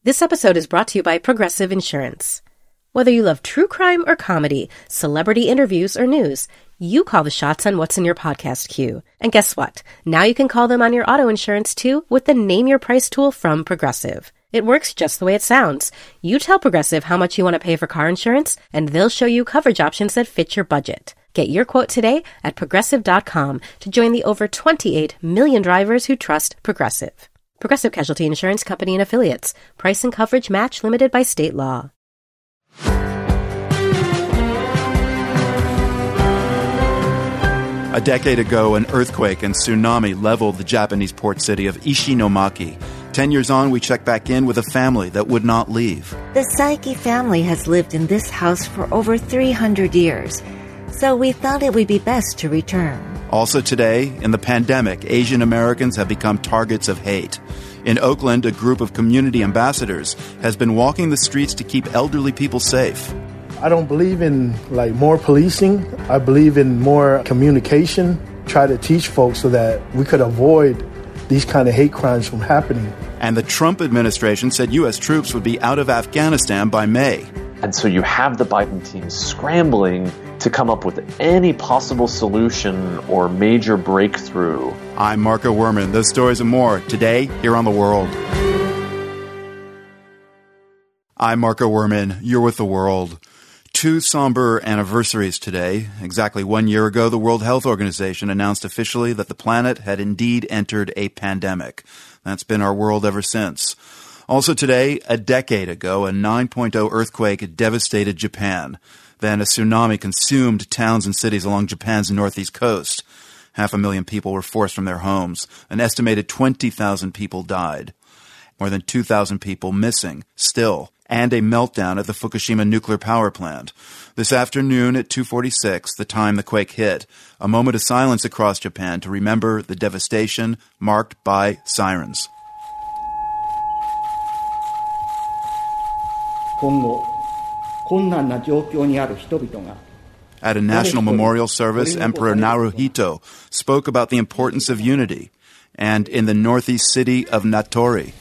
This episode is brought to you by Progressive Insurance. Whether you love true crime or comedy, celebrity interviews or news, you call the shots on what's in your podcast queue. And guess what? Now you can call them on your auto insurance too with the Name Your Price tool from Progressive. It works just the way it sounds. You tell Progressive how much you want to pay for car insurance, and they'll show you coverage options that fit your budget. Get your quote today at Progressive.com to join the over 28 million drivers who trust Progressive. Progressive Casualty Insurance Company and Affiliates. Price and coverage match limited by state law. A decade ago, an earthquake and tsunami leveled the Japanese port city of Ishinomaki. 10 years on, we check back in with a family that would not leave. The Saiki family has lived in this house for over 300 years, so we thought it would be best to return. Also today, in the pandemic, Asian Americans have become targets of hate. In Oakland, a group of community ambassadors has been walking the streets to keep elderly people safe. I don't believe in more policing. I believe in more communication. Try to teach folks so that we could avoid these kind of hate crimes from happening. And the Trump administration said U.S. troops would be out of Afghanistan by May. And so you have the Biden team scrambling to come up with any possible solution or major breakthrough. I'm Marco Werman. Those stories and more today here on The World. I'm Marco Werman. You're with The World. Two somber anniversaries today. Exactly 1 year ago, the World Health Organization announced officially that the planet had indeed entered a pandemic. That's been our world ever since. Also today, a decade ago, a 9.0 earthquake devastated Japan. Then a tsunami consumed towns and cities along Japan's northeast coast. 500,000 people were forced from their homes. An estimated 20,000 people died. More than 2,000 people missing still. And a meltdown at the Fukushima nuclear power plant. This afternoon at 2:46, the time the quake hit, a moment of silence across Japan to remember the devastation marked by sirens. At a national memorial service, Emperor Naruhito spoke about the importance of unity. And in the northeast city of Natori,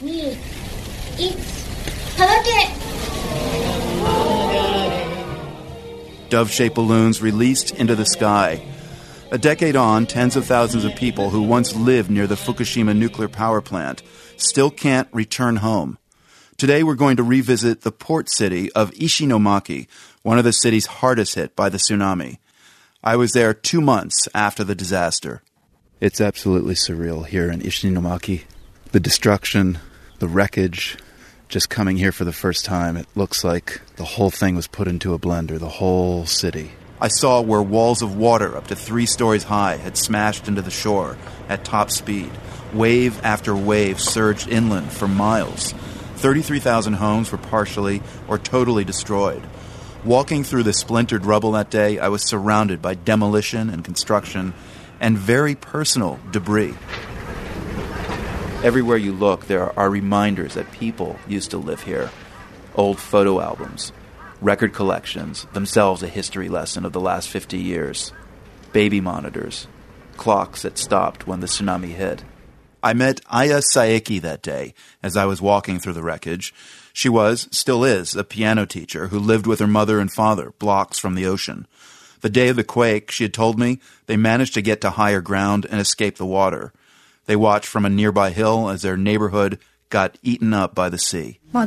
dove-shaped balloons released into the sky. A decade on, tens of thousands of people who once lived near the Fukushima nuclear power plant still can't return home. Today we're going to revisit the port city of Ishinomaki, one of the cities hardest hit by the tsunami. I was there 2 months after the disaster. It's absolutely surreal here in Ishinomaki. The destruction, the wreckage, just coming here for the first time, it looks like the whole thing was put into a blender, the whole city. I saw where walls of water up to 3 stories high had smashed into the shore at top speed. Wave after wave surged inland for miles. 33,000 homes were partially or totally destroyed. Walking through the splintered rubble that day, I was surrounded by demolition and construction and very personal debris. Everywhere you look, there are reminders that people used to live here. Old photo albums, record collections, themselves a history lesson of the last 50 years. Baby monitors, clocks that stopped when the tsunami hit. I met Aya Saeki that day as I was walking through the wreckage. She was, still is, a piano teacher who lived with her mother and father blocks from the ocean. The day of the quake, she had told me, they managed to get to higher ground and escape the water. They watched from a nearby hill as their neighborhood got eaten up by the sea. I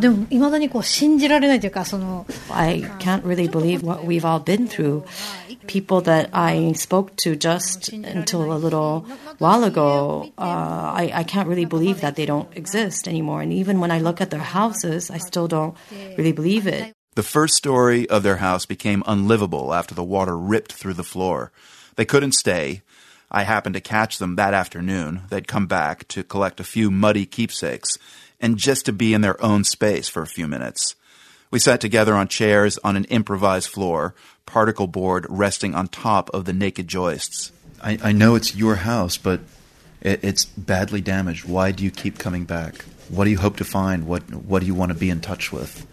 can't really believe what we've all been through. People that I spoke to just until a little while ago, I can't really believe that they don't exist anymore. And even when I look at their houses, I still don't really believe it. The first story of their house became unlivable after the water ripped through the floor. They couldn't stay. I happened to catch them that afternoon. They'd come back to collect a few muddy keepsakes and just to be in their own space for a few minutes. We sat together on chairs on an improvised floor, particle board resting on top of the naked joists. I know it's your house, but it's badly damaged. Why do you keep coming back? What do you hope to find? What do you want to be in touch with?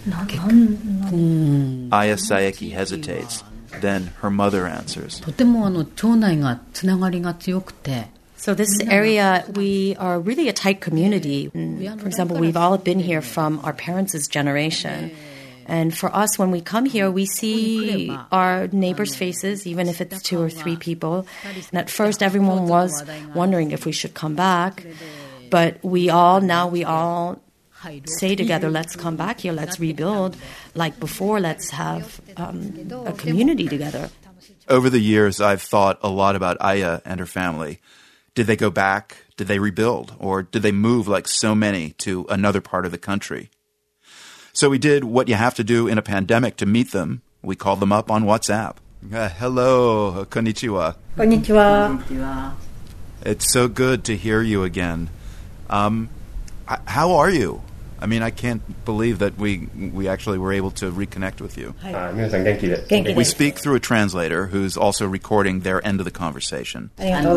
Aya Saeki hesitates. Then her mother answers. So this area, we are really a tight community. For example, we've all been here from our parents' generation. And for us, when we come here, we see our neighbors' faces, even if it's 2 or 3 people. And at first, everyone was wondering if we should come back. But we all say together, let's come back here, let's rebuild. Like before, let's have a community together. Over the years, I've thought a lot about Aya and her family. Did they go back? Did they rebuild? Or did they move like so many to another part of the country? So we did what you have to do in a pandemic to meet them. We called them up on WhatsApp. Hello, konnichiwa. Konnichiwa. It's so good to hear you again. How are you? I mean, I can't believe that we actually were able to reconnect with you. We speak through a translator who's also recording their end of the conversation.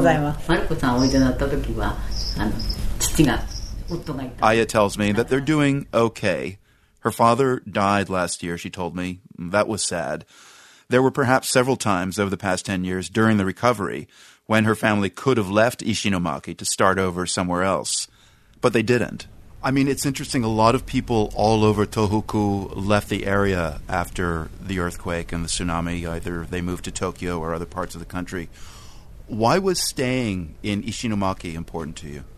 Aya tells me that they're doing okay. Her father died last year, she told me. That was sad. There were perhaps several times over the past 10 years during the recovery when her family could have left Ishinomaki to start over somewhere else. But they didn't. I mean, it's interesting. A lot of people all over Tohoku left the area after the earthquake and the tsunami. Either they moved to Tokyo or other parts of the country. Why was staying in Ishinomaki important to you?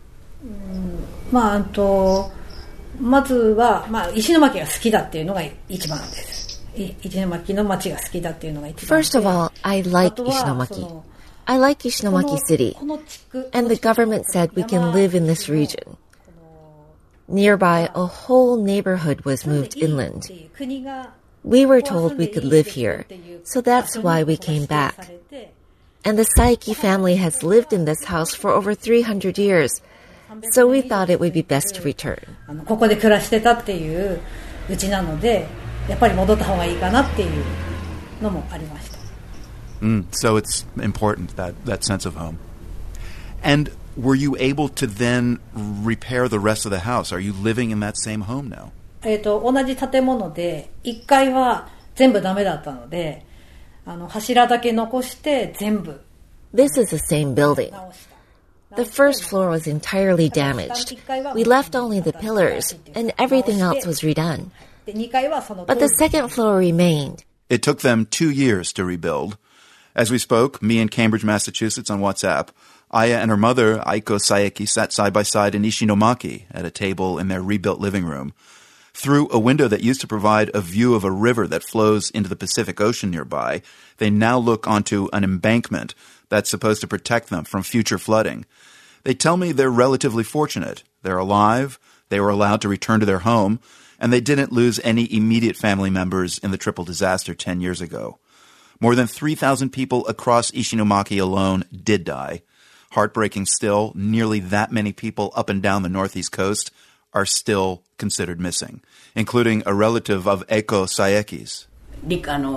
まずは、石巻が好きだっていうのが一番です。石巻の街が好きだっていうのが一番。 First of all, I like Ishinomaki. I like Ishinomaki City. And the government said we can live in this region. Nearby, a whole neighborhood was moved inland. We were told we could live here, so that's why we came back. And the Saeki family has lived in this house for over 300 years. So we thought it would be best to return. ここで暮らしてたっていううちなので、やっぱり戻った方がいいかなっていうのもありました。 So it's important, that sense of home. And were you able to then repair the rest of the house? Are you living in that same home now? 同じ建物で1階は全部ダメだったので、柱だけ残して全部。 This is the same building. The first floor was entirely damaged. We left only the pillars, and everything else was redone. But the second floor remained. It took them 2 years to rebuild. As we spoke, me in Cambridge, Massachusetts on WhatsApp, Aya and her mother, Aiko Saeki, sat side by side in Ishinomaki at a table in their rebuilt living room. Through a window that used to provide a view of a river that flows into the Pacific Ocean nearby, they now look onto an embankment that's supposed to protect them from future flooding. They tell me they're relatively fortunate. They're alive, they were allowed to return to their home, and they didn't lose any immediate family members in the triple disaster 10 years ago. More than 3,000 people across Ishinomaki alone did die. Heartbreaking still, nearly that many people up and down the northeast coast are still considered missing, including a relative of Eiko Saeki's. They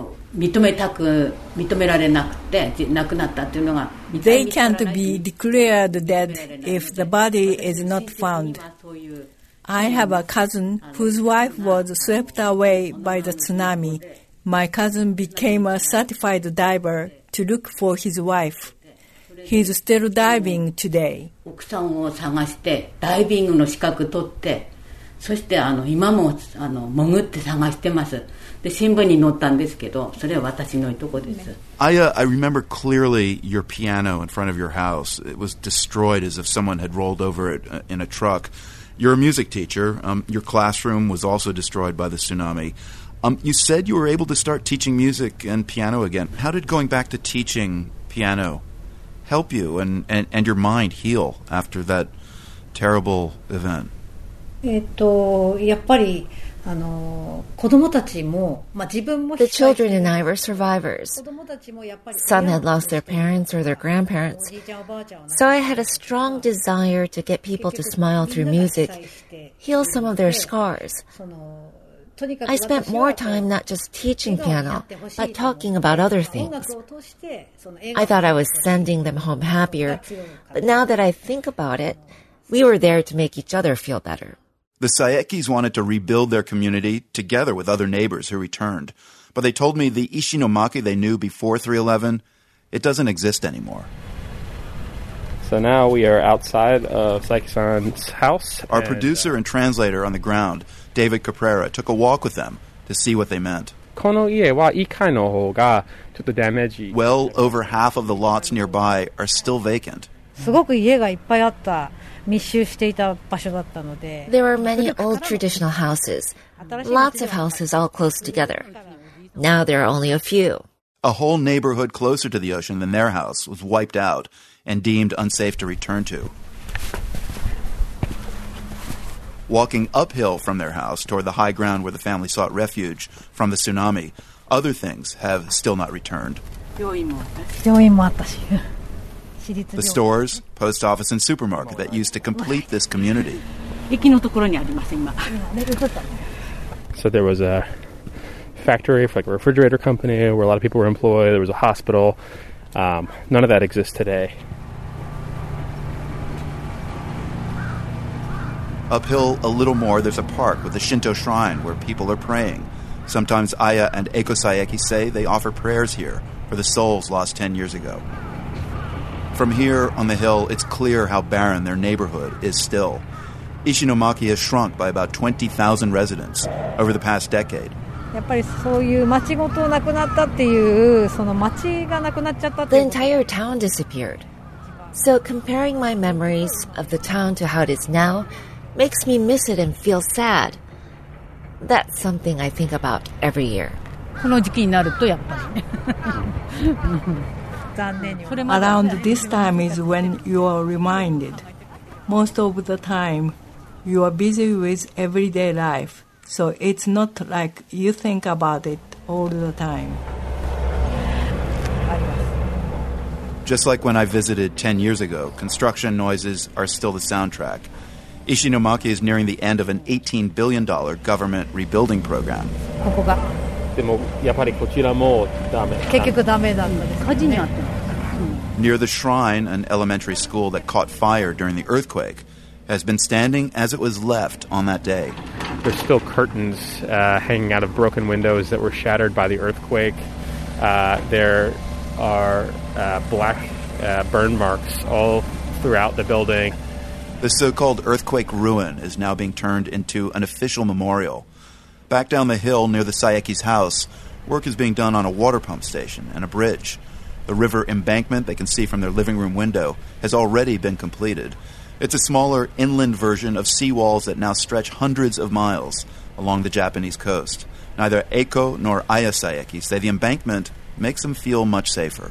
can't be declared dead if the body is not found. I have a cousin whose wife was swept away by the tsunami. My cousin became a certified diver to look for his wife. He's still diving today. 奥さんを探してダイビングの資格取って、そして今も潜って探してます。で新聞に載ったんですけど、それは私のいとこです。 Aya, I remember clearly your piano in front of your house. It was destroyed as if someone had rolled over it in a truck. You're a music teacher. Your classroom was also destroyed by the tsunami. You said you were able to start teaching music and piano again. How did going back to teaching piano help you and your mind heal after that terrible event? やっぱり子供たちも、自分も The children and I were survivors. Some had lost their parents or their grandparents. So I had a strong desire to get people to smile through music, heal some of their scars. I spent more time not just teaching piano, but talking about other things. I thought I was sending them home happier, but now that I think about it, we were there to make each other feel better. The Saekis wanted to rebuild their community together with other neighbors who returned. But they told me the Ishinomaki they knew before 3/11, it doesn't exist anymore. So now we are outside of Saiki-san's house. Our producer and translator on the ground, David Caprera, took a walk with them to see what they meant. この家は1階の方がちょっとダメージ。 Well over half of the lots nearby are still vacant. すごく家がいっぱいあった密集していた場所だったので There were many old traditional houses, lots of houses all close together. Now there are only a few. A whole neighborhood closer to the ocean than their house was wiped out and deemed unsafe to return to. Walking uphill from their house toward the high ground where the family sought refuge from the tsunami, other things have still not returned. The stores, post office, and supermarket that used to complete this community. So there was a factory for like a refrigerator company where a lot of people were employed. There was a hospital. None of that exists today. Uphill a little more, there's a park with a Shinto shrine where people are praying. Sometimes Aya and Eiko Saeki say they offer prayers here for the souls lost 10 years ago. From here on the hill, it's clear how barren their neighborhood is still. Ishinomaki has shrunk by about 20,000 residents over the past decade. The entire town disappeared. So comparing my memories of the town to how it is now makes me miss it and feel sad. That's something I think about every year. Around this time is when you are reminded. Most of the time, you are busy with everyday life, so it's not like you think about it all the time. Just like when I visited 10 years ago, construction noises are still the soundtrack. Ishinomaki is nearing the end of an $18 billion government rebuilding program. Near the shrine, an elementary school that caught fire during the earthquake has been standing as it was left on that day. There's still curtains hanging out of broken windows that were shattered by the earthquake. There are black burn marks all throughout the building. The so-called earthquake ruin is now being turned into an official memorial. Back down the hill near the Saeki's house, work is being done on a water pump station and a bridge. The river embankment they can see from their living room window has already been completed. It's a smaller inland version of seawalls that now stretch hundreds of miles along the Japanese coast. Neither Eiko nor Aya Saeki say the embankment makes them feel much safer.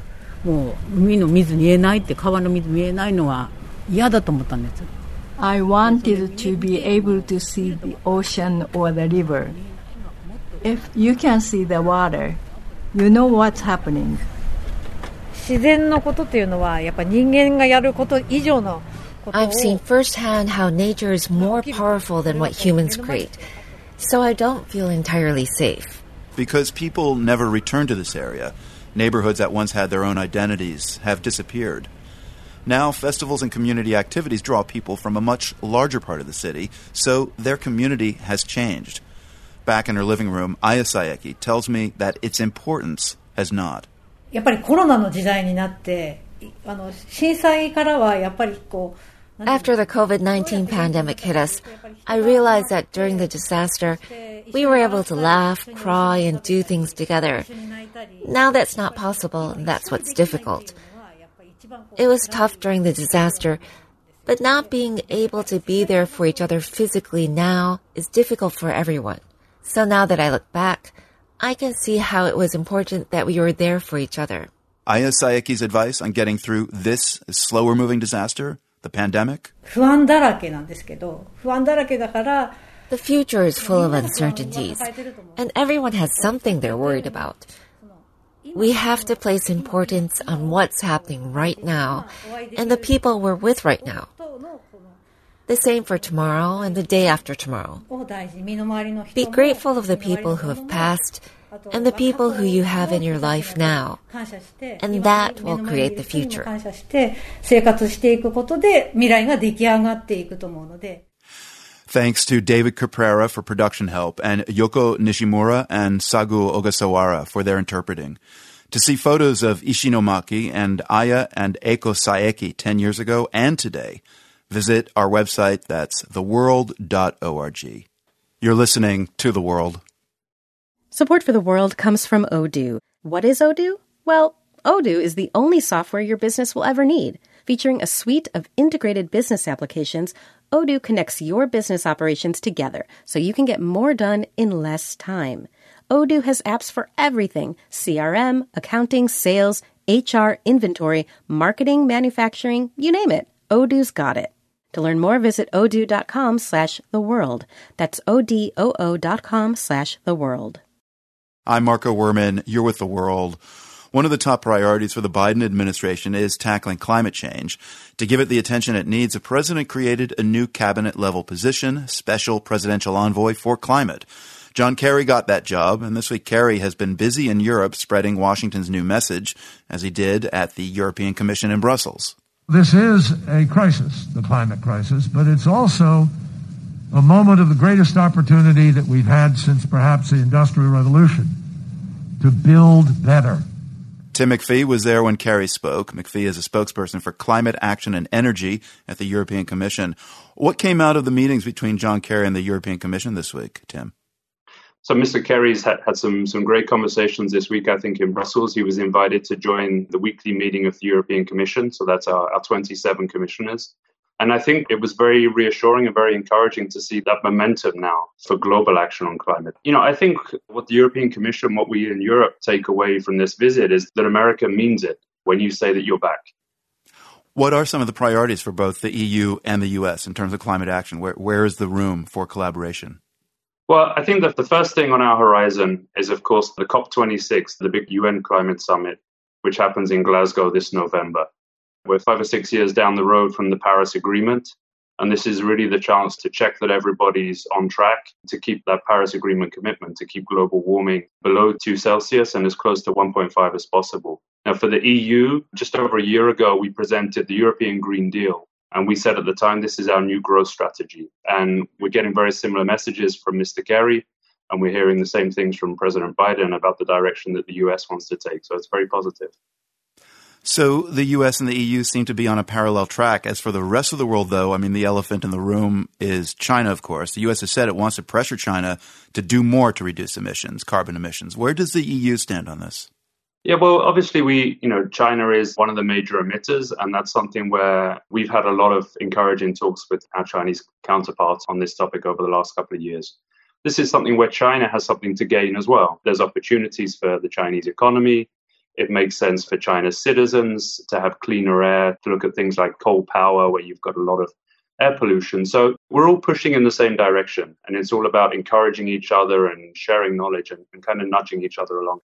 I wanted to be able to see the ocean or the river. If you can see the water, you know what's happening. I've seen firsthand how nature is more powerful than what humans create, so I don't feel entirely safe. Because people never return to this area, neighborhoods that once had their own identities have disappeared. Now, festivals and community activities draw people from a much larger part of the city, so their community has changed. Back in her living room, Aya Saeki tells me that its importance has not. After the COVID-19 pandemic hit us, I realized that during the disaster, we were able to laugh, cry, and do things together. Now that's not possible, and that's what's difficult. It was tough during the disaster, but not being able to be there for each other physically now is difficult for everyone. So now that I look back, I can see how it was important that we were there for each other. Aya Saeki's advice on getting through this slower-moving disaster, the pandemic? The future is full of uncertainties, and everyone has something they're worried about. We have to place importance on what's happening right now and the people we're with right now. The same for tomorrow and the day after tomorrow. Be grateful of the people who have passed and the people who you have in your life now, and that will create the future. Thanks to David Caprera for production help and Yoko Nishimura and Sagu Ogasawara for their interpreting. To see photos of Ishinomaki and Aya and Eiko Saeki 10 years ago and today, visit our website. That's theworld.org. You're listening to The World. Support for The World comes from Odoo. What is Odoo? Well, Odoo is the only software your business will ever need. Featuring a suite of integrated business applications, Odoo connects your business operations together so you can get more done in less time. Odoo has apps for everything: CRM, accounting, sales, HR, inventory, marketing, manufacturing, you name it. Odoo's got it. To learn more, visit odoo.com/theworld. That's odoo.com/theworld. I'm Marco Werman. You're with The World. One of the top priorities for the Biden administration is tackling climate change. To give it the attention it needs, the president created a new cabinet-level position, Special Presidential Envoy for Climate. John Kerry got that job, and this week Kerry has been busy in Europe spreading Washington's new message, as he did at the European Commission in Brussels. This is a crisis, the climate crisis, but it's also a moment of the greatest opportunity that we've had since perhaps the Industrial Revolution to build better. Tim McPhee was there when Kerry spoke. McPhee is a spokesperson for climate action and energy at the European Commission. What came out of the meetings between John Kerry and the European Commission this week, Tim? So Mr. Kerry's had some great conversations this week, I think, in Brussels. He was invited to join the weekly meeting of the European Commission. So that's our 27 commissioners. And I think it was very reassuring and very encouraging to see that momentum now for global action on climate. I think what the European Commission, what we in Europe take away from this visit is that America means it when you say that you're back. What are some of the priorities for both the EU and the US in terms of climate action? Where is the room for collaboration? Well, I think that the first thing on our horizon is, of course, the COP26, the big UN climate summit, which happens in Glasgow this November. We're 5 or 6 years down the road from the Paris Agreement, and this is really the chance to check that everybody's on track to keep that Paris Agreement commitment, to keep global warming below 2 Celsius and as close to 1.5 as possible. Now, for the EU, just over a year ago, we presented the European Green Deal. And we said at the time, this is our new growth strategy. And we're getting very similar messages from Mr. Kerry, and we're hearing the same things from President Biden about the direction that the US wants to take. So it's very positive. So the US and the EU seem to be on a parallel track. As for the rest of the world, though, the elephant in the room is China, of course. The US has said it wants to pressure China to do more to reduce emissions, carbon emissions. Where does the EU stand on this? Yeah, well, obviously, China is one of the major emitters, and that's something where we've had a lot of encouraging talks with our Chinese counterparts on this topic over the last couple of years. This is something where China has something to gain as well. There's opportunities for the Chinese economy. It makes sense for China's citizens to have cleaner air, to look at things like coal power, where you've got a lot of air pollution. So we're all pushing in the same direction, and it's all about encouraging each other and sharing knowledge and kind of nudging each other along.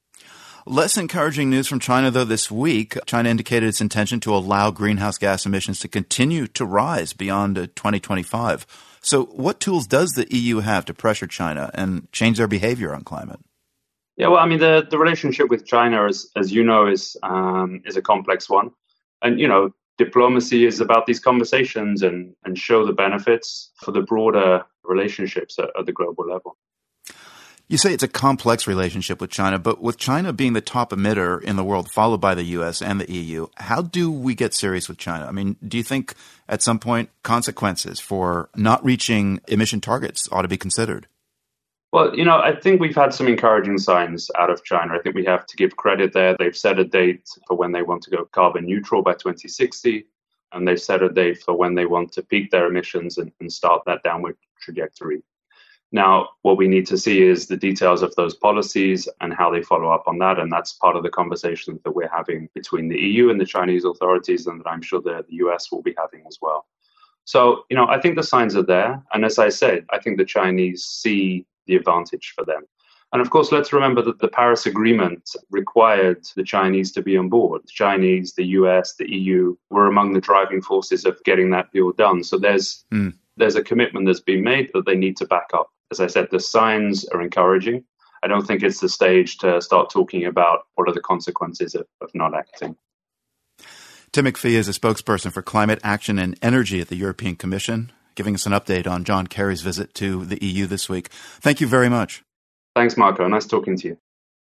Less encouraging news from China, though, this week. China indicated its intention to allow greenhouse gas emissions to continue to rise beyond 2025. So what tools does the EU have to pressure China and change their behavior on climate? Yeah, well, the relationship with China, as you know, is a complex one. And, diplomacy is about these conversations and show the benefits for the broader relationships at the global level. You say it's a complex relationship with China, but with China being the top emitter in the world, followed by the U.S. and the EU, how do we get serious with China? Do you think at some point consequences for not reaching emission targets ought to be considered? Well, I think we've had some encouraging signs out of China. I think we have to give credit there. They've set a date for when they want to go carbon neutral by 2060, and they've set a date for when they want to peak their emissions and start that downward trajectory. Now, what we need to see is the details of those policies and how they follow up on that. And that's part of the conversations that we're having between the EU and the Chinese authorities, and that I'm sure the US will be having as well. So, I think the signs are there. And as I said, I think the Chinese see the advantage for them. And of course, let's remember that the Paris Agreement required the Chinese to be on board. The Chinese, the US, the EU were among the driving forces of getting that deal done. So there's a commitment that's been made that they need to back up. As I said, the signs are encouraging. I don't think it's the stage to start talking about what are the consequences of not acting. Tim McPhee is a spokesperson for climate action and energy at the European Commission, giving us an update on John Kerry's visit to the EU this week. Thank you very much. Thanks, Marco. Nice talking to you.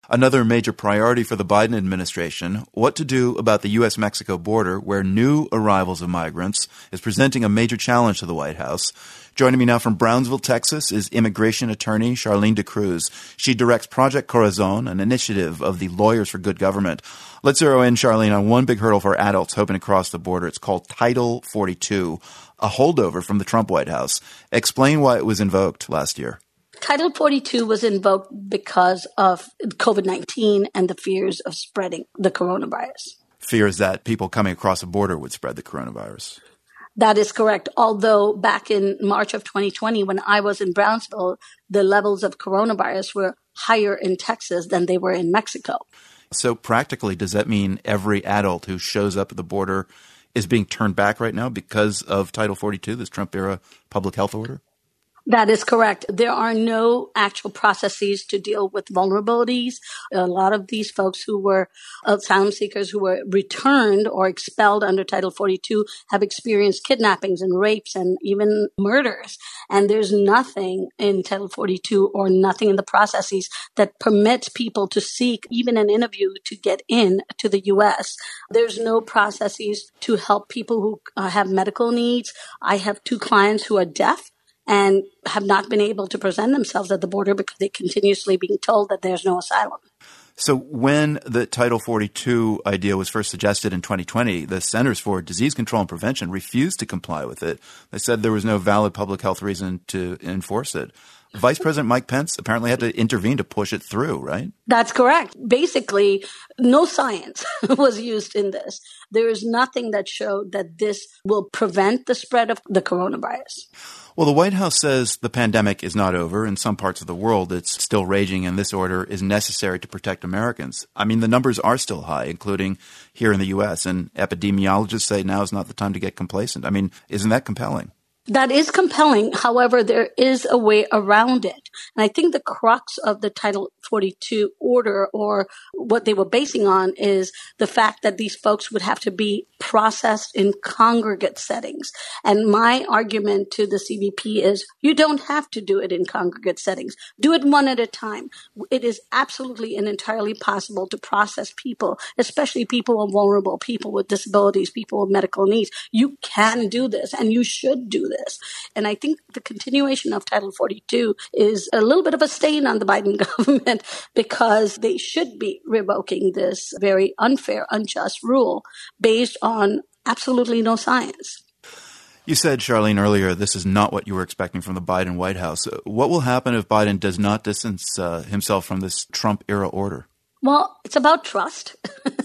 Another major priority for the Biden administration, what to do about the U.S.-Mexico border, where new arrivals of migrants is presenting a major challenge to the White House. Joining me now from Brownsville, Texas, is immigration attorney Charlene DeCruz. She directs Project Corazon, an initiative of the Lawyers for Good Government. Let's zero in, Charlene, on one big hurdle for adults hoping to cross the border. It's called Title 42, a holdover from the Trump White House. Explain why it was invoked last year. Title 42 was invoked because of COVID-19 and the fears of spreading the coronavirus. Fears that people coming across the border would spread the coronavirus. That is correct. Although back in March of 2020, when I was in Brownsville, the levels of coronavirus were higher in Texas than they were in Mexico. So practically, does that mean every adult who shows up at the border is being turned back right now because of Title 42, this Trump-era public health order? That is correct. There are no actual processes to deal with vulnerabilities. A lot of these folks who were asylum seekers who were returned or expelled under Title 42 have experienced kidnappings and rapes and even murders. And there's nothing in Title 42 or nothing in the processes that permits people to seek even an interview to get in to the U.S. There's no processes to help people who have medical needs. I have 2 clients who are deaf and have not been able to present themselves at the border because they're continuously being told that there's no asylum. So when the Title 42 idea was first suggested in 2020, the Centers for Disease Control and Prevention refused to comply with it. They said there was no valid public health reason to enforce it. Vice President Mike Pence apparently had to intervene to push it through, right? That's correct. Basically, no science was used in this. There is nothing that showed that this will prevent the spread of the coronavirus. Well, the White House says the pandemic is not over. In some parts of the world, it's still raging, and this order is necessary to protect Americans. I mean, the numbers are still high, including here in the U.S., and epidemiologists say now is not the time to get complacent. I mean, isn't that compelling? That is compelling. However, there is a way around it. And I think the crux of the Title 42 order, or what they were basing on, is the fact that these folks would have to be processed in congregate settings. And my argument to the CBP is you don't have to do it in congregate settings. Do it one at a time. It is absolutely and entirely possible to process people, especially people who are vulnerable, people with disabilities, people with medical needs. You can do this, and you should do this. And I think the continuation of Title 42 is a little bit of a stain on the Biden government because they should be revoking this very unfair, unjust rule based on absolutely no science. You said, Charlene, earlier, this is not what you were expecting from the Biden White House. What will happen if Biden does not distance himself from this Trump-era order? Well, it's about trust.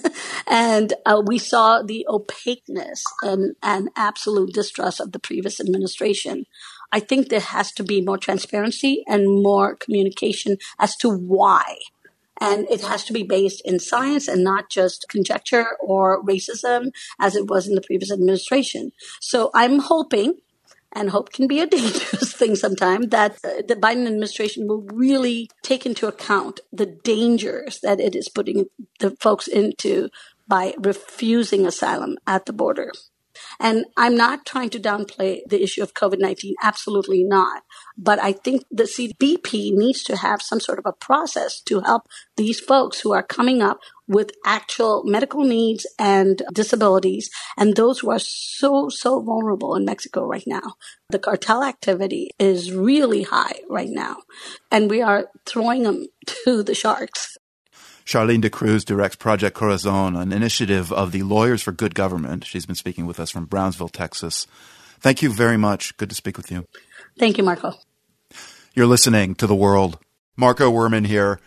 And we saw the opaqueness and absolute distrust of the previous administration. I think there has to be more transparency and more communication as to why. And it has to be based in science and not just conjecture or racism as it was in the previous administration. So I'm hoping, and hope can be a dangerous thing sometimes, that the Biden administration will really take into account the dangers that it is putting the folks into by refusing asylum at the border. And I'm not trying to downplay the issue of COVID-19, absolutely not. But I think the CBP needs to have some sort of a process to help these folks who are coming up with actual medical needs and disabilities, and those who are so vulnerable in Mexico right now. The cartel activity is really high right now, and we are throwing them to the sharks. Charlene DeCruz directs Project Corazon, an initiative of the Lawyers for Good Government. She's been speaking with us from Brownsville, Texas. Thank you very much. Good to speak with you. Thank you, Marco. You're listening to The World. Marco Werman here.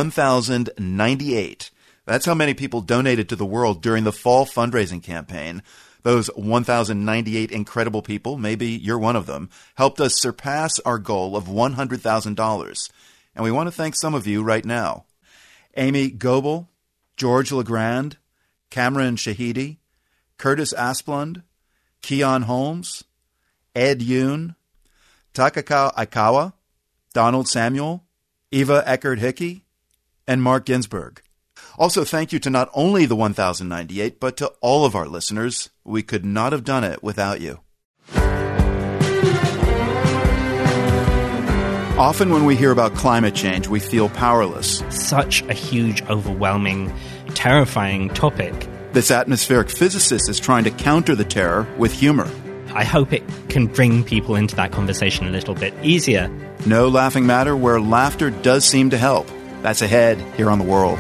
1,098. That's how many people donated to The World during the fall fundraising campaign. Those 1,098 incredible people, maybe you're one of them, helped us surpass our goal of $100,000. And we want to thank some of you right now. Amy Goebel, George LeGrand, Cameron Shahidi, Curtis Asplund, Keon Holmes, Ed Yoon, Takako Aikawa, Donald Samuel, Eva Eckert-Hickey, and Mark Ginsberg. Also, thank you to not only the 1,098, but to all of our listeners. We could not have done it without you. Often when we hear about climate change, we feel powerless. Such a huge, overwhelming, terrifying topic. This atmospheric physicist is trying to counter the terror with humor. I hope it can bring people into that conversation a little bit easier. No laughing matter where laughter does seem to help. That's ahead here on The World.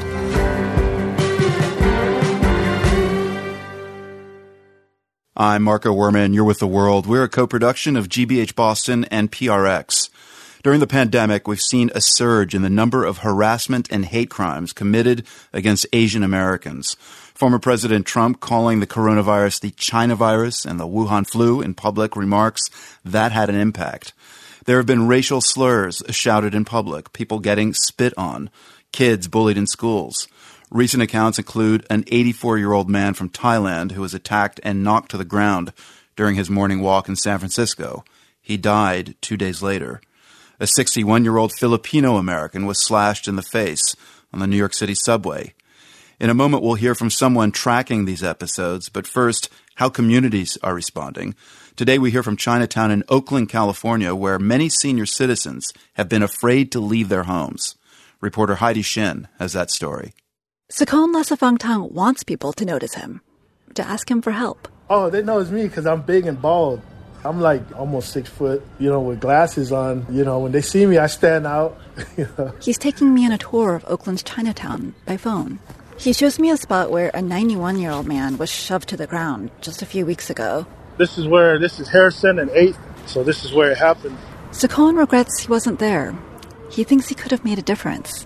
I'm Marco Werman. You're with The World. We're a co-production of GBH Boston and PRX. During the pandemic, we've seen a surge in the number of harassment and hate crimes committed against Asian Americans. Former President Trump calling the coronavirus the China virus and the Wuhan flu in public remarks that had an impact. There have been racial slurs shouted in public, people getting spit on, kids bullied in schools. Recent accounts include an 84-year-old man from Thailand who was attacked and knocked to the ground during his morning walk in San Francisco. He died 2 days later. A 61-year-old Filipino-American was slashed in the face on the New York City subway. In a moment, we'll hear from someone tracking these episodes, but first, how communities are responding. Today, we hear from Chinatown in Oakland, California, where many senior citizens have been afraid to leave their homes. Reporter Heidi Shin has that story. Sakon Lasafangtang wants people to notice him, to ask him for help. Oh, they know it's me because I'm big and bald. I'm like almost 6 foot, with glasses on. When they see me, I stand out. He's taking me on a tour of Oakland's Chinatown by phone. He shows me a spot where a 91-year-old man was shoved to the ground just a few weeks ago. This is Harrison and 8th, so this is where it happened. Sakon regrets he wasn't there. He thinks he could have made a difference.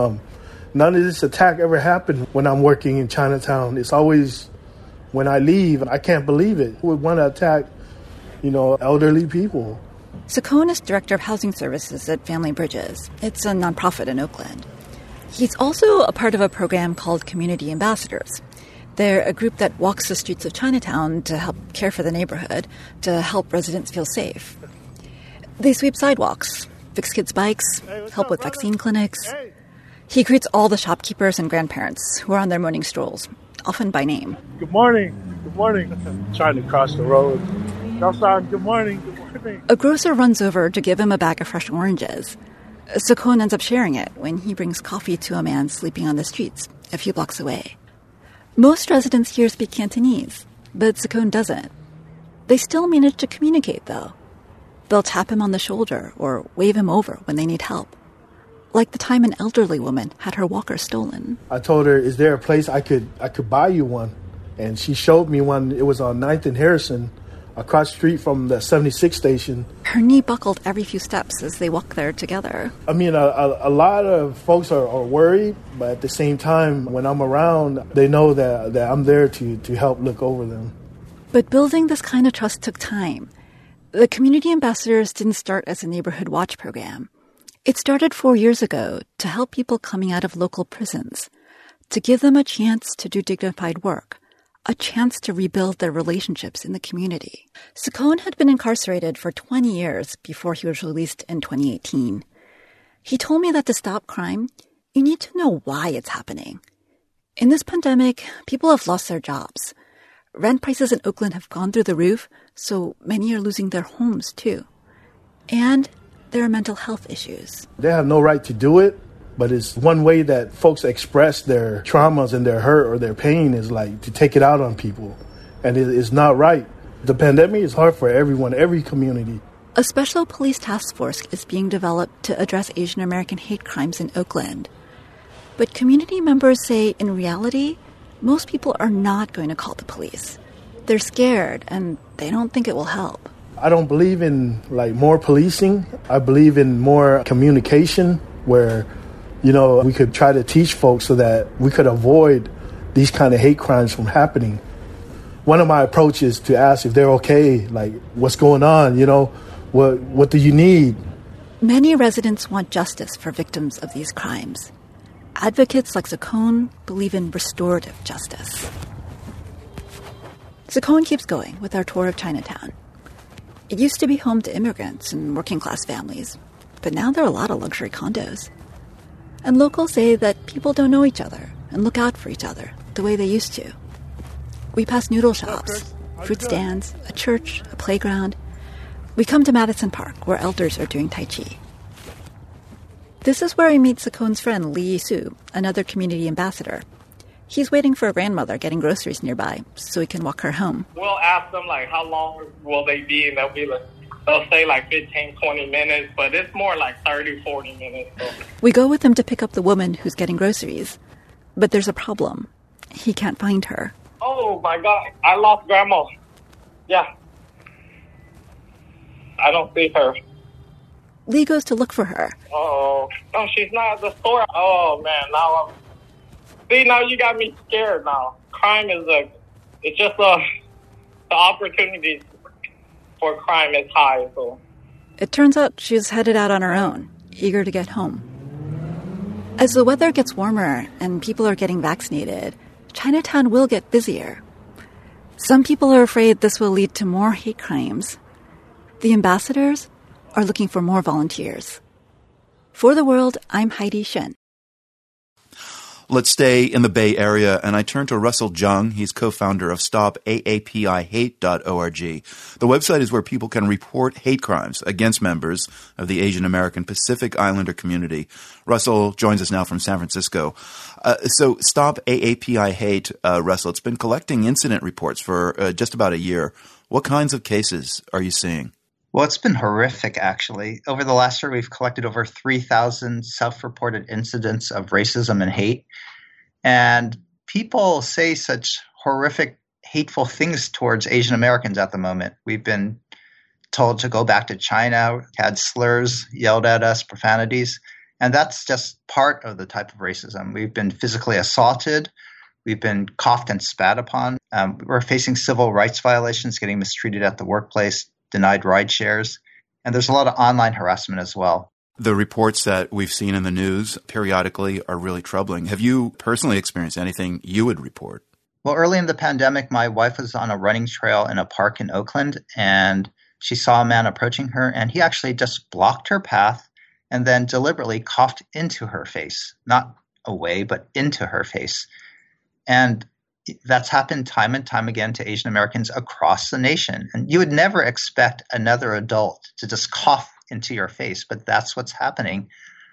None of this attack ever happened when I'm working in Chinatown. It's always when I leave, I can't believe it. We want to attack, elderly people. Sakon is director of housing services at Family Bridges. It's a nonprofit in Oakland. He's also a part of a program called Community Ambassadors. They're a group that walks the streets of Chinatown to help care for the neighborhood, to help residents feel safe. They sweep sidewalks, fix kids' bikes, help with vaccine clinics. He greets all the shopkeepers and grandparents who are on their morning strolls, often by name. Good morning. Good morning. I'm trying to cross the road. Good morning. Good morning. A grocer runs over to give him a bag of fresh oranges. Sakon ends up sharing it when he brings coffee to a man sleeping on the streets a few blocks away. Most residents here speak Cantonese, but Sakon doesn't. They still manage to communicate, though. They'll tap him on the shoulder or wave him over when they need help. Like the time an elderly woman had her walker stolen. I told her, is there a place I could buy you one? And she showed me one. It was on 9th and Harrison, across the street from the 76 station. Her knee buckled every few steps as they walked there together. I mean, a lot of folks are worried, but at the same time, when I'm around, they know that I'm there to help look over them. But building this kind of trust took time. The Community Ambassadors didn't start as a neighborhood watch program. It started 4 years ago to help people coming out of local prisons, to give them a chance to do dignified work, a chance to rebuild their relationships in the community. Sakon had been incarcerated for 20 years before he was released in 2018. He told me that to stop crime, you need to know why it's happening. In this pandemic, people have lost their jobs. Rent prices in Oakland have gone through the roof, so many are losing their homes too. And there are mental health issues. They have no right to do it, but it's one way that folks express their traumas and their hurt or their pain is like to take it out on people. And it's not right. The pandemic is hard for everyone, every community. A special police task force is being developed to address Asian American hate crimes in Oakland. But community members say in reality, most people are not going to call the police. They're scared and they don't think it will help. I don't believe in more policing. I believe in more communication where, we could try to teach folks so that we could avoid these kind of hate crimes from happening. One of my approaches to ask if they're okay, what's going on, what do you need? Many residents want justice for victims of these crimes. Advocates like Sakon believe in restorative justice. Sakon keeps going with our tour of Chinatown. It used to be home to immigrants and working-class families, but now there are a lot of luxury condos. And locals say that people don't know each other and look out for each other the way they used to. We pass noodle shops, fruit stands, a church, a playground. We come to Madison Park, where elders are doing Tai Chi. This is where I meet Sakon's friend Lee Su, another community ambassador. He's waiting for a grandmother getting groceries nearby so he can walk her home. We'll ask them, like, how long will they be? And they'll say, like, 15, 20 minutes, but it's more like 30, 40 minutes. So. We go with him to pick up the woman who's getting groceries. But there's a problem. He can't find her. Oh, my God. I lost Grandma. Yeah. I don't see her. Lee goes to look for her. Oh, no, she's not at the store. Oh, man, now you got me scared now. Crime the opportunities for crime is high. So. It turns out she's headed out on her own, eager to get home. As the weather gets warmer and people are getting vaccinated, Chinatown will get busier. Some people are afraid this will lead to more hate crimes. The ambassadors are looking for more volunteers. For the World, I'm Heidi Shen. Let's stay in the Bay Area, and I turn to Russell Zhang. He's co-founder of StopAAPIHate.org. The website is where people can report hate crimes against members of the Asian American Pacific Islander community. Russell joins us now from San Francisco. So Stop AAPI Hate, Russell, it's been collecting incident reports for just about a year. What kinds of cases are you seeing? Well, it's been horrific, actually. Over the last year, we've collected over 3,000 self-reported incidents of racism and hate. And people say such horrific, hateful things towards Asian Americans at the moment. We've been told to go back to China, had slurs yelled at us, profanities. And that's just part of the type of racism. We've been physically assaulted. We've been coughed and spat upon. We're facing civil rights violations, getting mistreated at the workplace, denied ride shares, and there's a lot of online harassment as well. The reports that we've seen in the news periodically are really troubling. Have you personally experienced anything you would report? Well, early in the pandemic, my wife was on a running trail in a park in Oakland, and she saw a man approaching her, and he actually just blocked her path and then deliberately coughed into her face, not away, but into her face. And that's happened time and time again to Asian Americans across the nation. And you would never expect another adult to just cough into your face, but that's what's happening.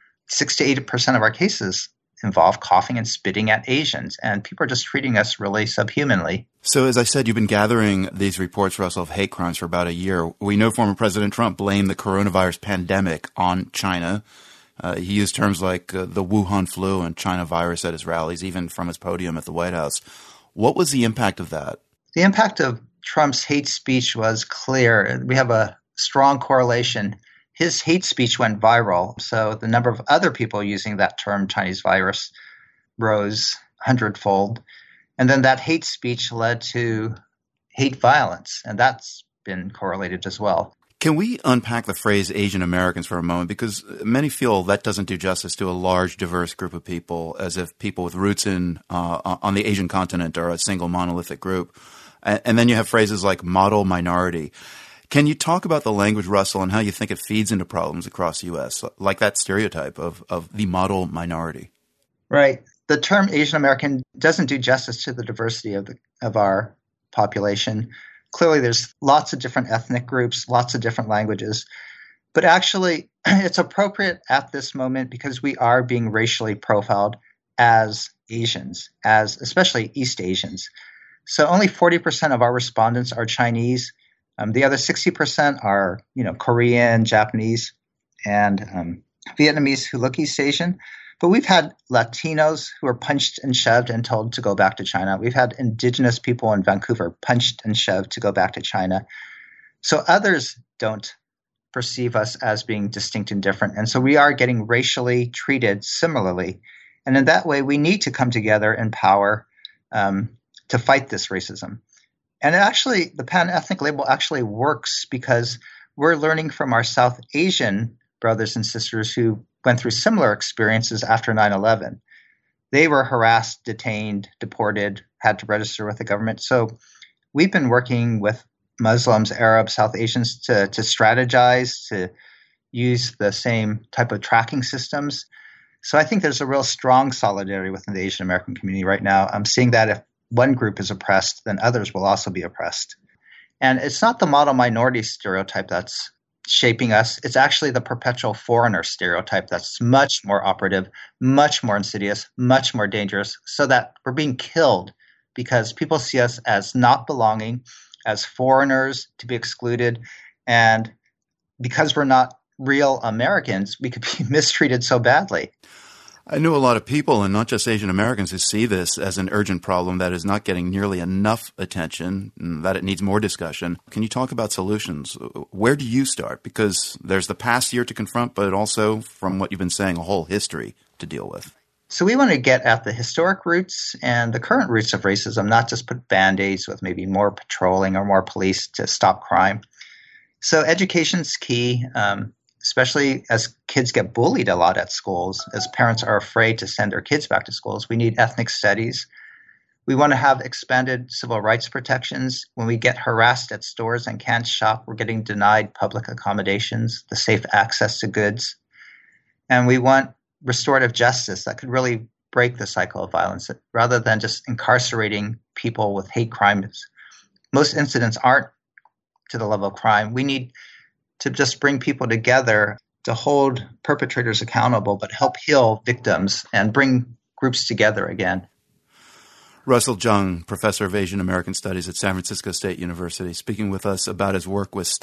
6 to 80% of our cases involve coughing and spitting at Asians, and people are just treating us really subhumanly. So as I said, you've been gathering these reports, Russell, of hate crimes for about a year. We know former President Trump blamed the coronavirus pandemic on China. He used terms like the Wuhan flu and China virus at his rallies, even from his podium at the White House. What was the impact of that? The impact of Trump's hate speech was clear. We have a strong correlation. His hate speech went viral, so the number of other people using that term, Chinese virus, rose 100-fold. And then that hate speech led to hate violence, and that's been correlated as well. Can we unpack the phrase Asian Americans for a moment? Because many feel that doesn't do justice to a large, diverse group of people, as if people with roots on the Asian continent are a single monolithic group. And then you have phrases like model minority. Can you talk about the language, Russell, and how you think it feeds into problems across the U.S., like that stereotype of the model minority? Right. The term Asian American doesn't do justice to the diversity of our population. Clearly, there's lots of different ethnic groups, lots of different languages. But actually, it's appropriate at this moment because we are being racially profiled as Asians, as especially East Asians. So only 40% of our respondents are Chinese. The other 60% are, Korean, Japanese, and Vietnamese who look East Asian. But we've had Latinos who are punched and shoved and told to go back to China. We've had indigenous people in Vancouver punched and shoved to go back to China. So others don't perceive us as being distinct and different. And so we are getting racially treated similarly. And in that way, we need to come together in power to fight this racism. And actually, the pan-ethnic label actually works because we're learning from our South Asian brothers and sisters who went through similar experiences after 9/11. They were harassed, detained, deported, had to register with the government. So we've been working with Muslims, Arabs, South Asians to strategize, to use the same type of tracking systems. So I think there's a real strong solidarity within the Asian American community right now. I'm seeing that if one group is oppressed, then others will also be oppressed. And it's not the model minority stereotype that's shaping us. It's actually the perpetual foreigner stereotype that's much more operative, much more insidious, much more dangerous, so that we're being killed because people see us as not belonging, as foreigners to be excluded, and because we're not real Americans, we could be mistreated so badly. I know a lot of people, and not just Asian Americans, who see this as an urgent problem that is not getting nearly enough attention, and that it needs more discussion. Can you talk about solutions? Where do you start? Because there's the past year to confront, but also, from what you've been saying, a whole history to deal with. So we want to get at the historic roots and the current roots of racism, not just put Band-Aids with maybe more patrolling or more police to stop crime. So education's key. Especially as kids get bullied a lot at schools, as parents are afraid to send their kids back to schools. We need ethnic studies. We want to have expanded civil rights protections. When we get harassed at stores and can't shop, we're getting denied public accommodations, the safe access to goods. And we want restorative justice that could really break the cycle of violence rather than just incarcerating people with hate crimes. Most incidents aren't to the level of crime. We need to just bring people together to hold perpetrators accountable, but help heal victims and bring groups together again. Russell Jeung, professor of Asian American Studies at San Francisco State University, speaking with us about his work with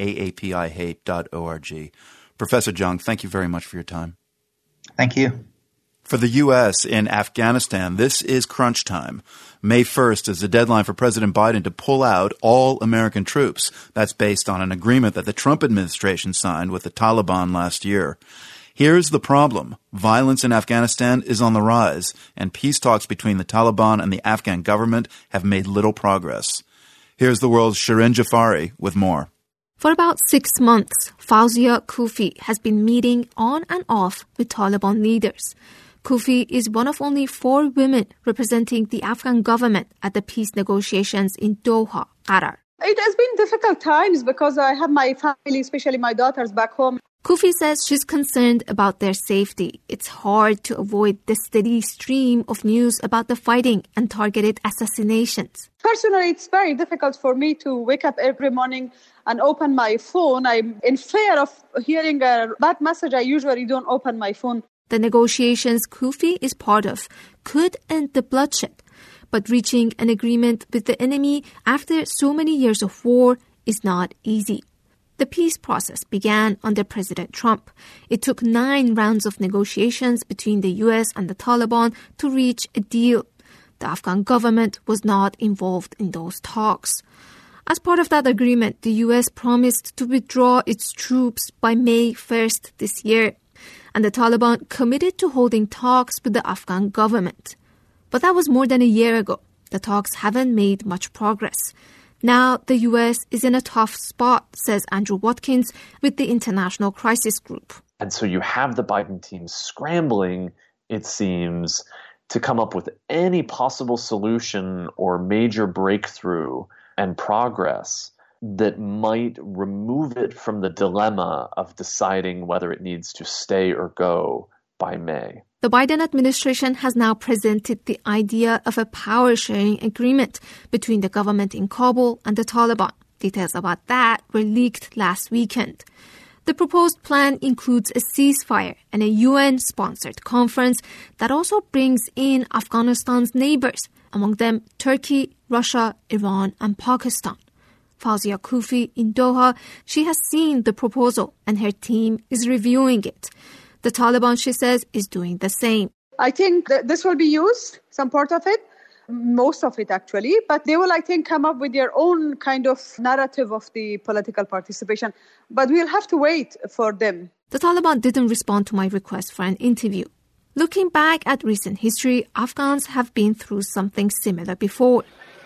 StopAAPIHate.org. Professor Jeung, thank you very much for your time. Thank you. For the U.S. in Afghanistan, this is crunch time. May 1st is the deadline for President Biden to pull out all American troops. That's based on an agreement that the Trump administration signed with the Taliban last year. Here's the problem. Violence in Afghanistan is on the rise, and peace talks between the Taliban and the Afghan government have made little progress. Here's the world's Shirin Jafari with more. For about 6 months, Fawzia Kufi has been meeting on and off with Taliban leaders. Kufi is one of only 4 women representing the Afghan government at the peace negotiations in Doha, Qatar. It has been difficult times because I have my family, especially my daughters, back home. Kufi says she's concerned about their safety. It's hard to avoid the steady stream of news about the fighting and targeted assassinations. Personally, it's very difficult for me to wake up every morning and open my phone. I'm in fear of hearing a bad message. I usually don't open my phone. The negotiations Kufi is part of could end the bloodshed, but reaching an agreement with the enemy after so many years of war is not easy. The peace process began under President Trump. It took 9 rounds of negotiations between the U.S. and the Taliban to reach a deal. The Afghan government was not involved in those talks. As part of that agreement, the U.S. promised to withdraw its troops by May 1st this year, and the Taliban committed to holding talks with the Afghan government. But that was more than a year ago. The talks haven't made much progress. Now the U.S. is in a tough spot, says Andrew Watkins with the International Crisis Group. And so you have the Biden team scrambling, it seems, to come up with any possible solution or major breakthrough and progress that might remove it from the dilemma of deciding whether it needs to stay or go by May. The Biden administration has now presented the idea of a power-sharing agreement between the government in Kabul and the Taliban. Details about that were leaked last weekend. The proposed plan includes a ceasefire and a UN-sponsored conference that also brings in Afghanistan's neighbors, among them Turkey, Russia, Iran, and Pakistan. Fawzia Kufi in Doha, she has seen the proposal and her team is reviewing it. The Taliban, she says, is doing the same. I think that this will be used, some part of it, most of it actually, but they will, I think, come up with their own kind of narrative of the political participation. But we'll have to wait for them. The Taliban didn't respond to my request for an interview. Looking back at recent history, Afghans have been through something similar before.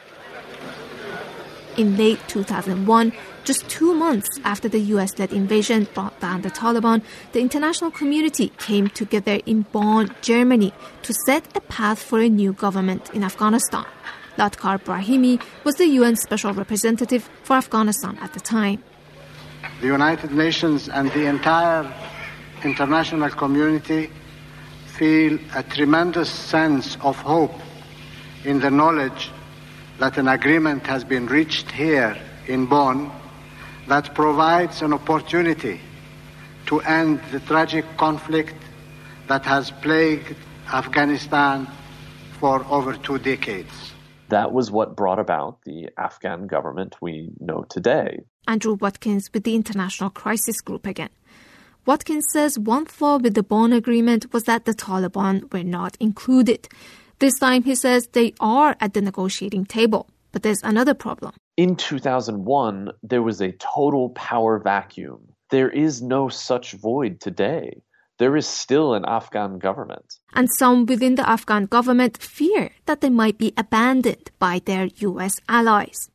In late 2001, just 2 months after the US-led invasion brought down the Taliban, the international community came together in Bonn, Germany, to set a path for a new government in Afghanistan. Latkar Brahimi was the UN Special Representative for Afghanistan at the time. The United Nations and the entire international community feel a tremendous sense of hope in the knowledge that an agreement has been reached here in Bonn that provides an opportunity to end the tragic conflict that has plagued Afghanistan for over 2 decades. That was what brought about the Afghan government we know today. Andrew Watkins with the International Crisis Group again. Watkins says one flaw with the Bonn Agreement was that the Taliban were not included. This time, he says, they are at the negotiating table. But there's another problem. In 2001, there was a total power vacuum. There is no such void today. There is still an Afghan government. And some within the Afghan government fear that they might be abandoned by their U.S. allies.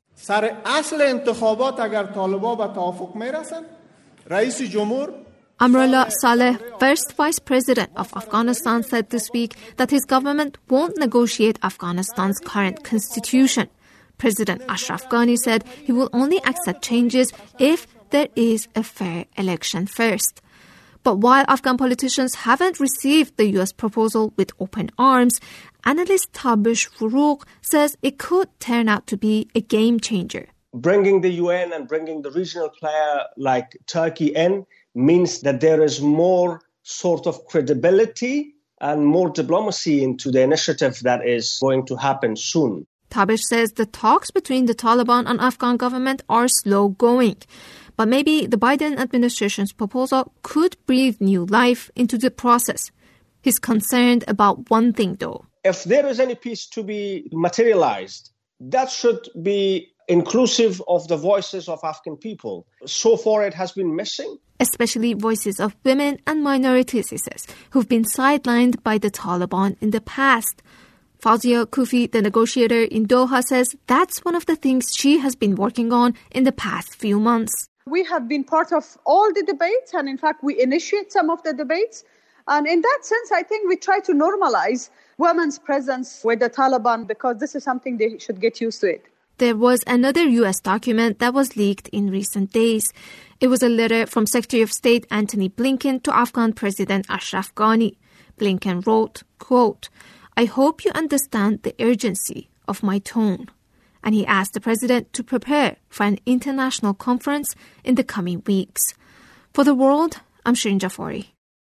Amrullah Saleh, first vice president of Afghanistan, said this week that his government won't negotiate Afghanistan's current constitution. President Ashraf Ghani said he will only accept changes if there is a fair election first. But while Afghan politicians haven't received the U.S. proposal with open arms, analyst Tabish Furuq says it could turn out to be a game changer. Bringing the UN and bringing the regional player like Turkey in means that there is more sort of credibility and more diplomacy into the initiative that is going to happen soon. Tabish says the talks between the Taliban and Afghan government are slow going. But maybe the Biden administration's proposal could breathe new life into the process. He's concerned about one thing, though. If there is any peace to be materialized, that should be inclusive of the voices of Afghan people. So far, it has been missing. Especially voices of women and minorities, he says, who've been sidelined by the Taliban in the past. Fawzia Kufi, the negotiator in Doha, says that's one of the things she has been working on in the past few months. We have been part of all the debates, and in fact, we initiate some of the debates. And in that sense, I think we try to normalize women's presence with the Taliban because this is something they should get used to it. There was another U.S. document that was leaked in recent days. It was a letter from Secretary of State Antony Blinken to Afghan President Ashraf Ghani. Blinken wrote, quote, "I hope you understand the urgency of my tone." And he asked the president to prepare for an international conference in the coming weeks. For The World, I'm Shirin Jafari.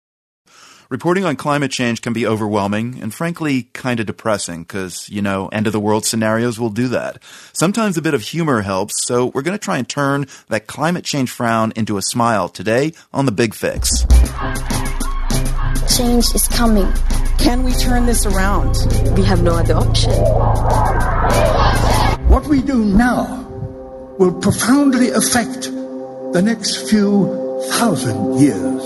Reporting on climate change can be overwhelming and frankly kind of depressing because, end-of-the-world scenarios will do that. Sometimes a bit of humor helps, so we're going to try and turn that climate change frown into a smile today on The Big Fix. Change is coming. Can we turn this around? We have no other option. What we do now will profoundly affect the next few thousand years.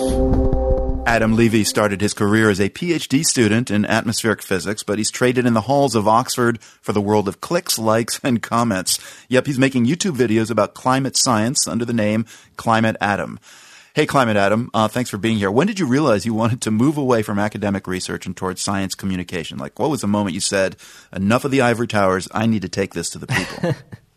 Adam Levy started his career as a PhD student in atmospheric physics, but he's traded in the halls of Oxford for the world of clicks, likes, and comments. Yep, he's making YouTube videos about climate science under the name Climate Adam. Hey, Climate Adam, thanks for being here. When did you realize you wanted to move away from academic research and towards science communication? Like, what was the moment you said, enough of the ivory towers, I need to take this to the people?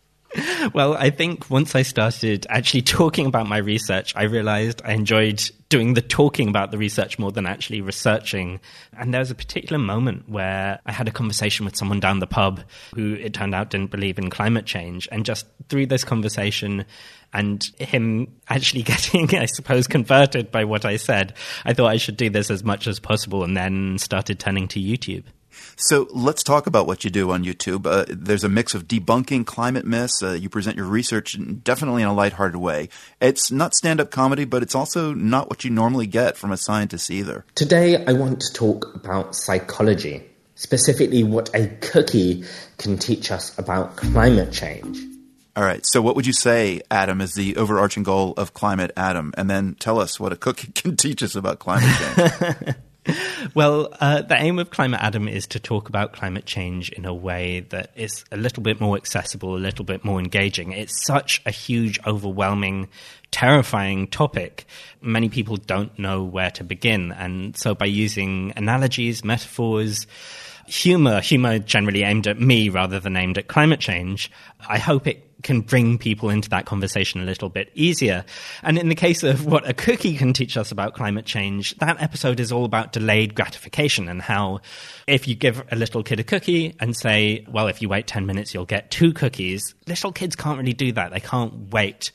Well, I think once I started actually talking about my research, I realized I enjoyed doing the talking about the research more than actually researching. And there was a particular moment where I had a conversation with someone down the pub who, it turned out, didn't believe in climate change. And just through this conversation and him actually getting, I suppose, converted by what I said, I thought I should do this as much as possible and then started turning to YouTube. So let's talk about what you do on YouTube. There's a mix of debunking climate myths. You present your research definitely in a lighthearted way. It's not stand-up comedy, but it's also not what you normally get from a scientist either. Today, I want to talk about psychology, specifically what a cookie can teach us about climate change. All right. So what would you say, Adam, is the overarching goal of Climate Adam? And then tell us what a cookie can teach us about climate change. Well, the aim of Climate Adam is to talk about climate change in a way that is a little bit more accessible, a little bit more engaging. It's such a huge, overwhelming, terrifying topic. Many people don't know where to begin. And so by using analogies, metaphors, humor generally aimed at me rather than aimed at climate change, I hope it can bring people into that conversation a little bit easier. And in the case of what a cookie can teach us about climate change, that episode is all about delayed gratification and how if you give a little kid a cookie and say, well, if you wait 10 minutes, you'll get 2 cookies, little kids can't really do that. They can't wait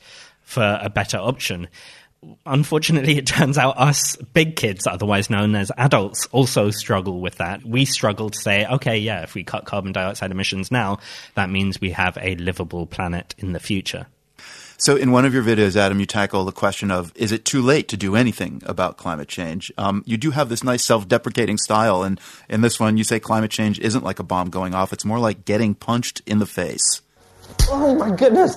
for a better option. Unfortunately, it turns out us big kids, otherwise known as adults, also struggle with that. We struggle to say, okay, yeah, if we cut carbon dioxide emissions now, that means we have a livable planet in the future. So in one of your videos, Adam, you tackle the question of, is it too late to do anything about climate change? You do have this nice self-deprecating style, and in this one, you say climate change isn't like a bomb going off. It's more like getting punched in the face. Oh, my goodness.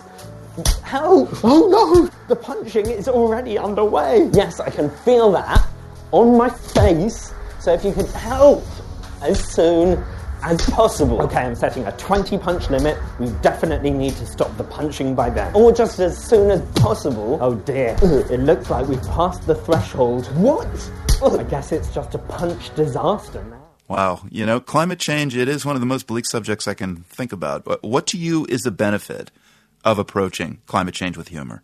Help! Oh, no! The punching is already underway. Yes, I can feel that on my face. So if you could help as soon as possible. Okay, I'm setting a 20-punch limit. We definitely need to stop the punching by then. Or just as soon as possible. Oh, dear. It looks like we've passed the threshold. What? I guess it's just a punch disaster now. Wow. You know, climate change, it is one of the most bleak subjects I can think about. What to you is the benefit of approaching climate change with humor?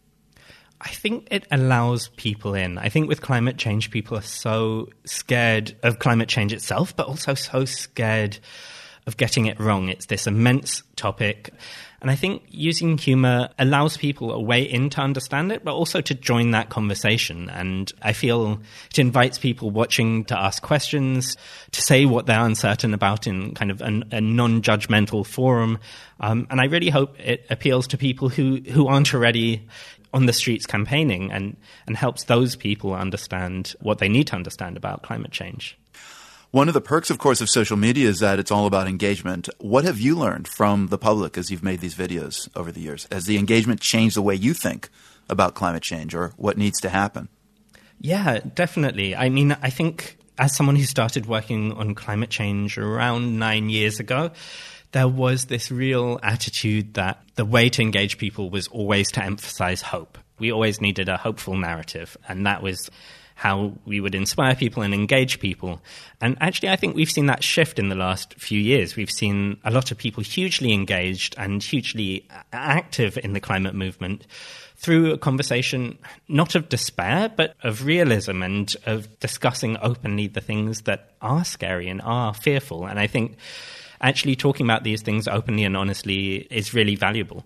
I think it allows people in. I think with climate change, people are so scared of climate change itself, but also so scared of getting it wrong. It's this immense topic. And I think using humor allows people a way in to understand it, but also to join that conversation. And I feel it invites people watching to ask questions, to say what they're uncertain about in kind of a non-judgmental forum. And I really hope it appeals to people who aren't already on the streets campaigning and helps those people understand what they need to understand about climate change. One of the perks, of course, of social media is that it's all about engagement. What have you learned from the public as you've made these videos over the years? Has the engagement changed the way you think about climate change or what needs to happen? Yeah, definitely. I mean, I think as someone who started working on climate change around 9 years ago, there was this real attitude that the way to engage people was always to emphasize hope. We always needed a hopeful narrative, and that was how we would inspire people and engage people. And actually, I think we've seen that shift in the last few years. We've seen a lot of people hugely engaged and hugely active in the climate movement through a conversation not of despair, but of realism and of discussing openly the things that are scary and are fearful. And I think actually talking about these things openly and honestly is really valuable.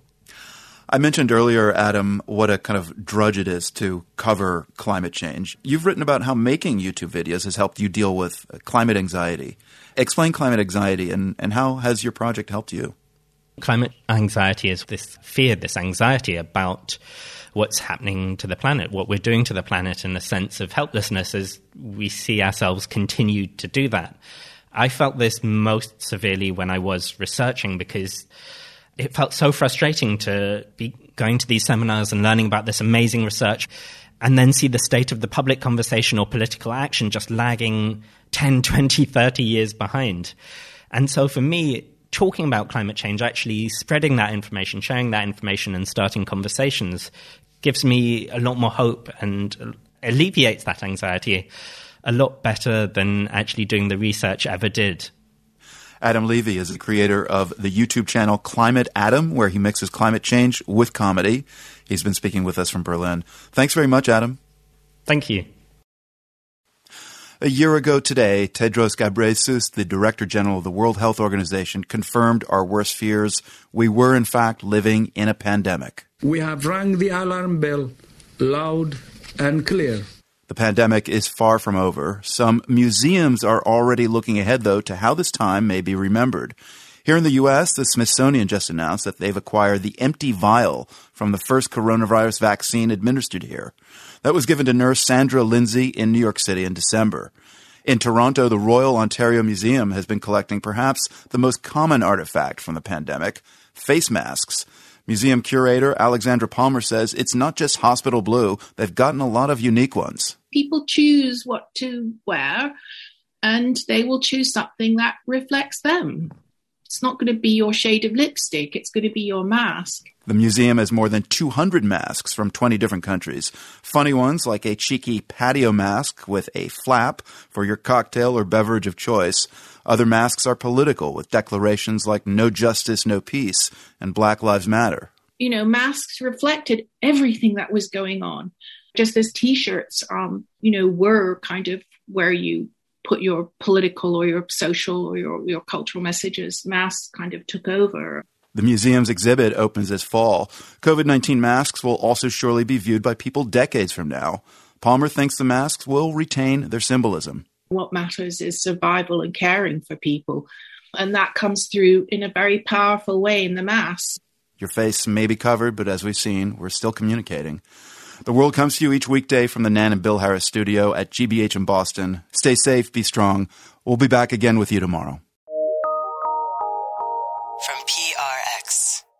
I mentioned earlier, Adam, what a kind of drudge it is to cover climate change. You've written about how making YouTube videos has helped you deal with climate anxiety. Explain climate anxiety and how has your project helped you? Climate anxiety is this fear, this anxiety about what's happening to the planet, what we're doing to the planet, and a sense of helplessness as we see ourselves continue to do that. I felt this most severely when I was researching because it felt so frustrating to be going to these seminars and learning about this amazing research and then see the state of the public conversation or political action just lagging 10, 20, 30 years behind. And so for me, talking about climate change, actually spreading that information, sharing that information and starting conversations gives me a lot more hope and alleviates that anxiety a lot better than actually doing the research ever did. Adam Levy is the creator of the YouTube channel Climate Adam, where he mixes climate change with comedy. He's been speaking with us from Berlin. Thanks very much, Adam. Thank you. A year ago today, Tedros Ghebreyesus, the Director General of the World Health Organization, confirmed our worst fears. We were, in fact, living in a pandemic. We have rung the alarm bell loud and clear. The pandemic is far from over. Some museums are already looking ahead, though, to how this time may be remembered. Here in the U.S., the Smithsonian just announced that they've acquired the empty vial from the first coronavirus vaccine administered here. That was given to nurse Sandra Lindsay in New York City in December. In Toronto, the Royal Ontario Museum has been collecting perhaps the most common artifact from the pandemic, face masks. Museum curator Alexandra Palmer says it's not just hospital blue. They've gotten a lot of unique ones. People choose what to wear, and they will choose something that reflects them. It's not going to be your shade of lipstick. It's going to be your mask. The museum has more than 200 masks from 20 different countries. Funny ones like a cheeky patio mask with a flap for your cocktail or beverage of choice. Other masks are political, with declarations like no justice, no peace, and Black Lives Matter. You know, masks reflected everything that was going on. Just as T-shirts, were kind of where you put your political or your social or your cultural messages. Masks kind of took over. The museum's exhibit opens this fall. COVID-19 masks will also surely be viewed by people decades from now. Palmer thinks the masks will retain their symbolism. What matters is survival and caring for people. And that comes through in a very powerful way in the mask. Your face may be covered, but as we've seen, we're still communicating. The World comes to you each weekday from the Nan and Bill Harris studio at GBH in Boston. Stay safe, be strong. We'll be back again with you tomorrow. From PRX.